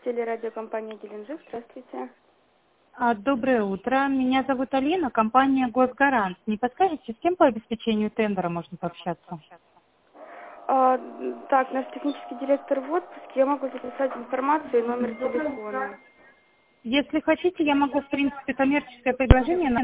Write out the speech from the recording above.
Телерадиокомпания Геленджик. Здравствуйте. Доброе утро. Меня зовут Алина, компания «Госгарант». Не подскажете, с кем по обеспечению тендера можно пообщаться? Так, наш технический директор в отпуске. Я могу записать информацию и номер телефона. Если хотите, я могу, в принципе, коммерческое предложение